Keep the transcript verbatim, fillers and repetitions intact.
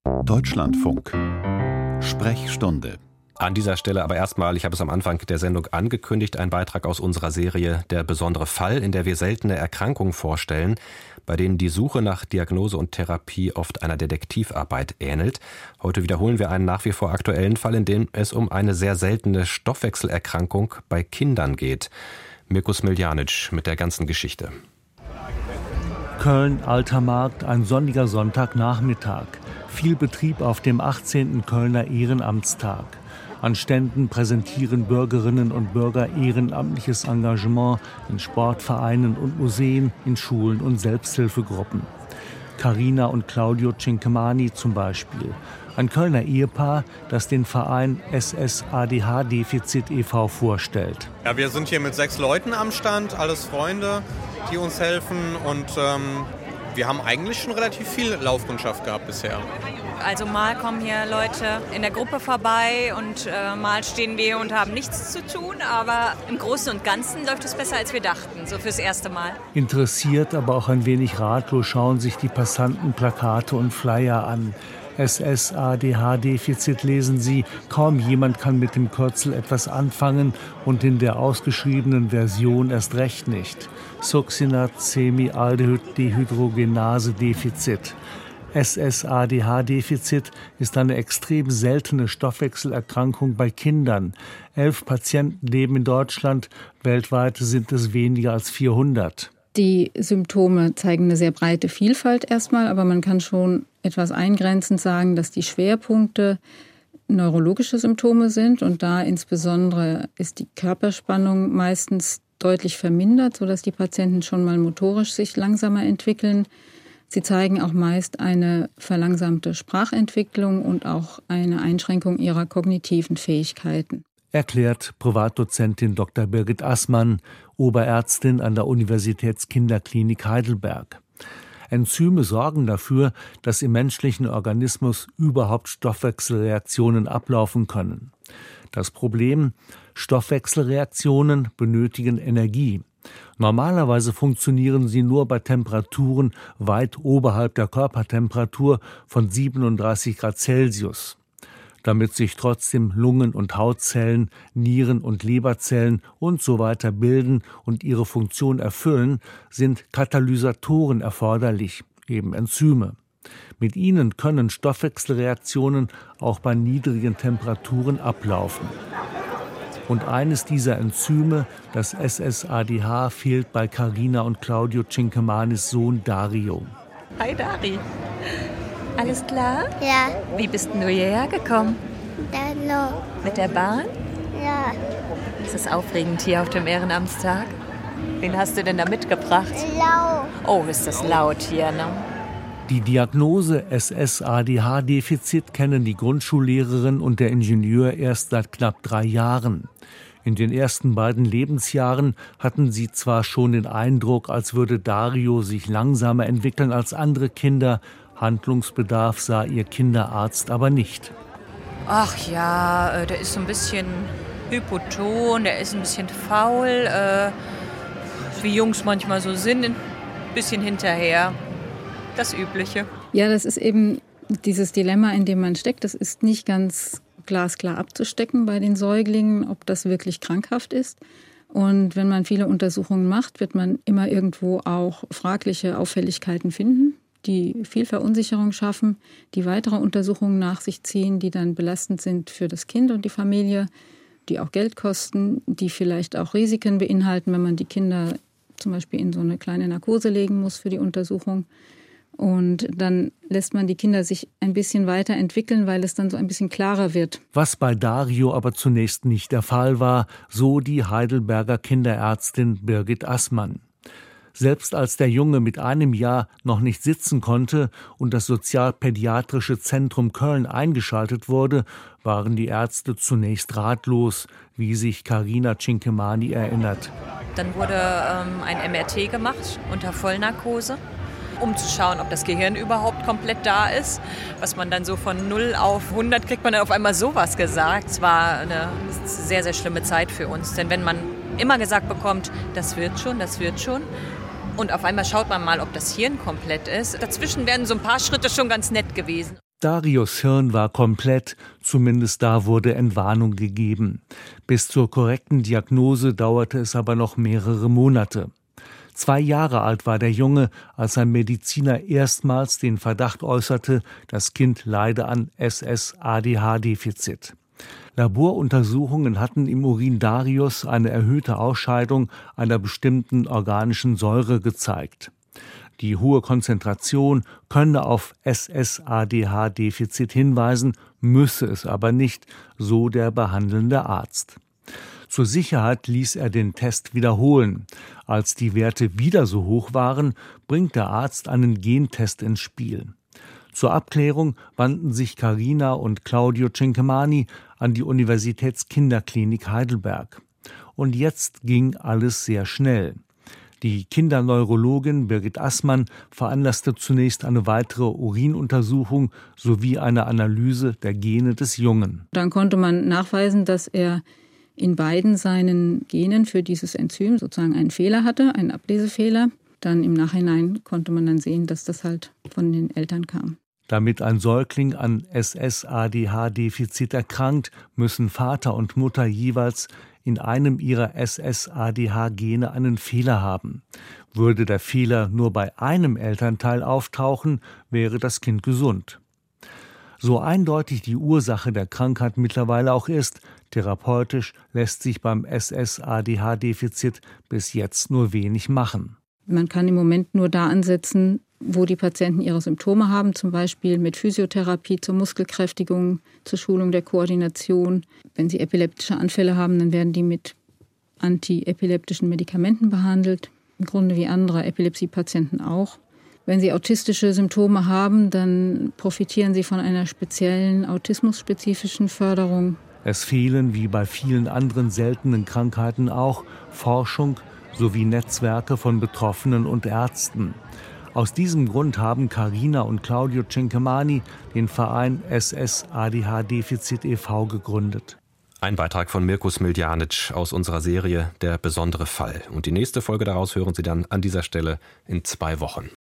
Deutschlandfunk. Sprechstunde. An dieser Stelle aber erstmal, ich habe es am Anfang der Sendung angekündigt, ein Beitrag aus unserer Serie Der besondere Fall, in der wir seltene Erkrankungen vorstellen, bei denen die Suche nach Diagnose und Therapie oft einer Detektivarbeit ähnelt. Heute wiederholen wir einen nach wie vor aktuellen Fall, in dem es um eine sehr seltene Stoffwechselerkrankung bei Kindern geht. Mirko Smiljanic mit der ganzen Geschichte. Köln, Alter Markt, ein sonniger Sonntagnachmittag. Viel Betrieb auf dem achtzehnten Kölner Ehrenamtstag. An Ständen präsentieren Bürgerinnen und Bürger ehrenamtliches Engagement in Sportvereinen und Museen, in Schulen und Selbsthilfegruppen. Carina und Claudio Cinquemani zum Beispiel. Ein Kölner Ehepaar, das den Verein S S A D H-Defizit e V vorstellt. Ja, wir sind hier mit sechs Leuten am Stand, alles Freunde, die uns helfen. Und ähm, wir haben eigentlich schon relativ viel Laufkundschaft gehabt bisher. Also mal kommen hier Leute in der Gruppe vorbei und äh, mal stehen wir und haben nichts zu tun. Aber im Großen und Ganzen läuft es besser, als wir dachten, so fürs erste Mal. Interessiert, aber auch ein wenig ratlos schauen sich die Passanten Plakate und Flyer an. S S A D H-Defizit lesen sie, kaum jemand kann mit dem Kürzel etwas anfangen und in der ausgeschriebenen Version erst recht nicht. Succinat-Semialdehyd-Dehydrogenase-Defizit. S S A D H-Defizit ist eine extrem seltene Stoffwechselerkrankung bei Kindern. Elf Patienten leben in Deutschland, weltweit sind es weniger als vierhundert. Die Symptome zeigen eine sehr breite Vielfalt erstmal, aber man kann schon etwas eingrenzend sagen, dass die Schwerpunkte neurologische Symptome sind und da insbesondere ist die Körperspannung meistens deutlich vermindert, sodass die Patienten schon mal motorisch sich langsamer entwickeln. Sie zeigen auch meist eine verlangsamte Sprachentwicklung und auch eine Einschränkung ihrer kognitiven Fähigkeiten. Erklärt Privatdozentin Doktor Birgit Assmann, Oberärztin an der Universitätskinderklinik Heidelberg. Enzyme sorgen dafür, dass im menschlichen Organismus überhaupt Stoffwechselreaktionen ablaufen können. Das Problem: Stoffwechselreaktionen benötigen Energie. Normalerweise funktionieren sie nur bei Temperaturen weit oberhalb der Körpertemperatur von siebenunddreißig Grad Celsius. Damit sich trotzdem Lungen- und Hautzellen, Nieren- und Leberzellen und so weiter bilden und ihre Funktion erfüllen, sind Katalysatoren erforderlich, eben Enzyme. Mit ihnen können Stoffwechselreaktionen auch bei niedrigen Temperaturen ablaufen. Und eines dieser Enzyme, das S S A D H, fehlt bei Carina und Claudio Cinquemanis Sohn Dario. Hi Dari. Alles klar? Ja. Wie bist denn du hierher gekommen? Hallo. Mit der Bahn? Ja. Ist es aufregend hier auf dem Ehrenamtstag? Wen hast du denn da mitgebracht? Laut. Oh, ist das laut hier, ne? Die Diagnose S S A D H-Defizit kennen die Grundschullehrerin und der Ingenieur erst seit knapp drei Jahren. In den ersten beiden Lebensjahren hatten sie zwar schon den Eindruck, als würde Dario sich langsamer entwickeln als andere Kinder. Handlungsbedarf sah ihr Kinderarzt aber nicht. Ach ja, der ist so ein bisschen hypoton, der ist ein bisschen faul, äh, wie Jungs manchmal so sind, ein bisschen hinterher. Das Übliche. Ja, das ist eben dieses Dilemma, in dem man steckt. Das ist nicht ganz glasklar abzustecken bei den Säuglingen, ob das wirklich krankhaft ist. Und wenn man viele Untersuchungen macht, wird man immer irgendwo auch fragliche Auffälligkeiten finden, die viel Verunsicherung schaffen, die weitere Untersuchungen nach sich ziehen, die dann belastend sind für das Kind und die Familie, die auch Geld kosten, die vielleicht auch Risiken beinhalten, wenn man die Kinder zum Beispiel in so eine kleine Narkose legen muss für die Untersuchung. Und dann lässt man die Kinder sich ein bisschen weiterentwickeln, weil es dann so ein bisschen klarer wird. Was bei Dario aber zunächst nicht der Fall war, so die Heidelberger Kinderärztin Birgit Assmann. Selbst als der Junge mit einem Jahr noch nicht sitzen konnte und das Sozialpädiatrische Zentrum Köln eingeschaltet wurde, waren die Ärzte zunächst ratlos, wie sich Carina Cinquemani erinnert. Dann wurde ähm, ein M R T gemacht unter Vollnarkose, um zu schauen, ob das Gehirn überhaupt komplett da ist. Was man dann so von null auf hundert kriegt man dann auf einmal sowas gesagt. Es war eine sehr, sehr schlimme Zeit für uns. Denn wenn man immer gesagt bekommt, das wird schon, das wird schon, und auf einmal schaut man mal, ob das Hirn komplett ist, dazwischen wären so ein paar Schritte schon ganz nett gewesen. Darius' Hirn war komplett, zumindest da wurde Entwarnung gegeben. Bis zur korrekten Diagnose dauerte es aber noch mehrere Monate. Zwei Jahre alt war der Junge, als ein Mediziner erstmals den Verdacht äußerte, das Kind leide an S S A D H-Defizit. Laboruntersuchungen hatten im Urin Darius eine erhöhte Ausscheidung einer bestimmten organischen Säure gezeigt. Die hohe Konzentration könne auf S S A D H-Defizit hinweisen, müsse es aber nicht, so der behandelnde Arzt. Zur Sicherheit ließ er den Test wiederholen. Als die Werte wieder so hoch waren, bringt der Arzt einen Gentest ins Spiel. Zur Abklärung wandten sich Carina und Claudio Cinquemani an die Universitätskinderklinik Heidelberg. Und jetzt ging alles sehr schnell. Die Kinderneurologin Birgit Assmann veranlasste zunächst eine weitere Urinuntersuchung sowie eine Analyse der Gene des Jungen. Dann konnte man nachweisen, dass er in beiden seinen Genen für dieses Enzym sozusagen einen Fehler hatte, einen Ablesefehler. Dann im Nachhinein konnte man dann sehen, dass das halt von den Eltern kam. Damit ein Säugling an S S A D H-Defizit erkrankt, müssen Vater und Mutter jeweils in einem ihrer S S A D H-Gene einen Fehler haben. Würde der Fehler nur bei einem Elternteil auftauchen, wäre das Kind gesund. So eindeutig die Ursache der Krankheit mittlerweile auch ist, therapeutisch lässt sich beim S S A D H-Defizit bis jetzt nur wenig machen. Man kann im Moment nur da ansetzen, wo die Patienten ihre Symptome haben, zum Beispiel mit Physiotherapie zur Muskelkräftigung, zur Schulung der Koordination. Wenn sie epileptische Anfälle haben, dann werden die mit antiepileptischen Medikamenten behandelt, im Grunde wie andere Epilepsiepatienten auch. Wenn sie autistische Symptome haben, dann profitieren sie von einer speziellen autismusspezifischen Förderung. Es fehlen, wie bei vielen anderen seltenen Krankheiten auch, Forschung sowie Netzwerke von Betroffenen und Ärzten. Aus diesem Grund haben Carina und Claudio Cinquemani den Verein S S A D H-Defizit e V gegründet. Ein Beitrag von Mirko Smiljanic aus unserer Serie Der besondere Fall. Und die nächste Folge daraus hören Sie dann an dieser Stelle in zwei Wochen.